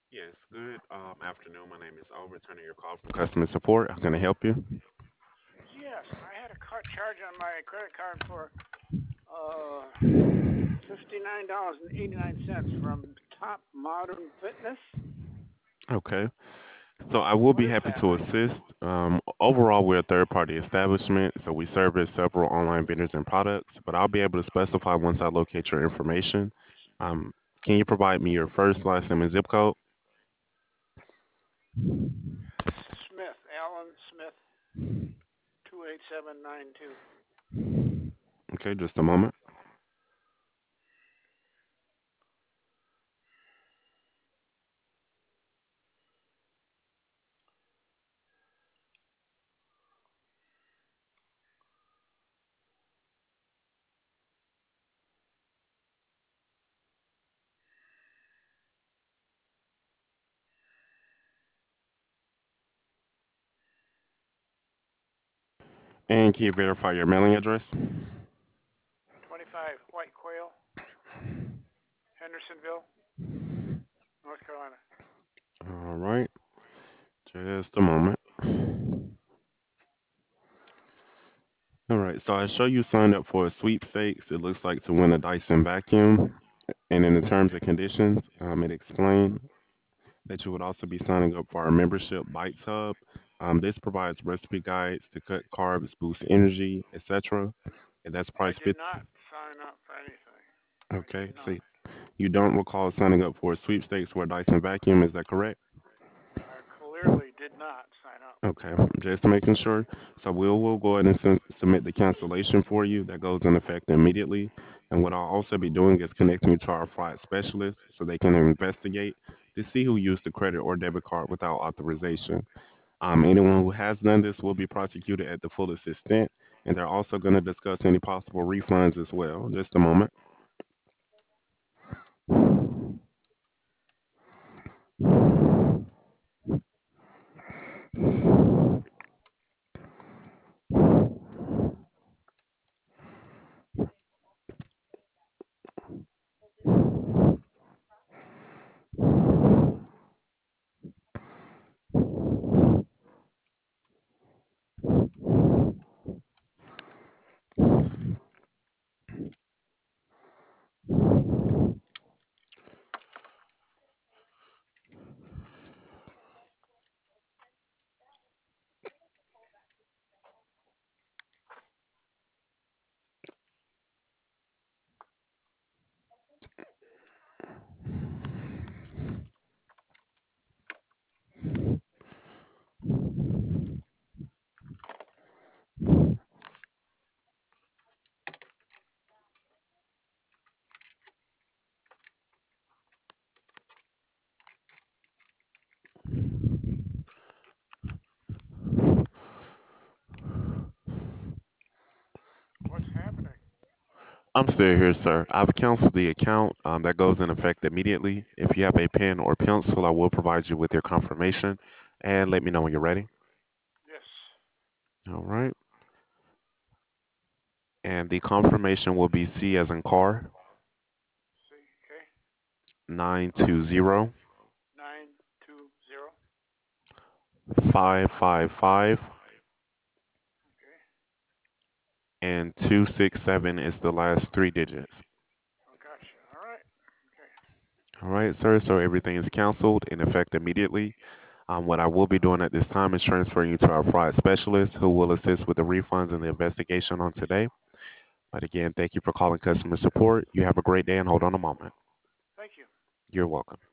Yes, good afternoon. My name is O, returning your call from customer support. How can I help you? Yes, I had a cut charge on my credit card for uh $59.89 from Top Modern Fitness. Okay. So I will What be is happy to happening? assist. Overall, we're a third-party establishment, so we service several online vendors and products, but I'll be able to specify once I locate your information. Um, can you provide me your first, last name, and zip code? Smith, Alan Smith, 28792. Okay, just a moment. And can you verify your mailing address? 25 White Quail, Hendersonville, North Carolina. All right, just a moment. All right, so I show you signed up for a sweepstakes. It looks like to win a Dyson vacuum. And in the terms and conditions, it explained that you would also be signing up for our membership Bites Hub. This provides recipe guides to cut carbs, boost energy, etc. And that's I priced did 50. not sign up for anything. I did Okay, so not. you don't recall signing up for a sweepstakes for a Dyson vacuum, is that correct? I clearly did not sign up. Okay, just making sure. So we'll go ahead and submit the cancellation for you. That goes in effect immediately. And what I'll also be doing is connecting you to our fraud specialist so they can investigate to see who used the credit or debit card without authorization. Anyone who has done this will be prosecuted at the fullest extent, and they're also going to discuss any possible refunds as well. Just a moment. What's happening? I'm still here, sir. I've canceled the account. That goes in effect immediately. If you have a pen or pencil, I will provide you with your confirmation, and let me know when you're ready. Yes. All right. And the confirmation will be C as in car, See, okay. 920 920. 555, Okay. and 267 is the last three digits. Oh, gotcha. All right. Okay. All right, sir. So everything is canceled in effect immediately. What I will be doing at this time is transferring you to our fraud specialist who will assist with the refunds and the investigation on today. But again, thank you for calling customer support. You have a great day and hold on a moment. Thank you. You're welcome.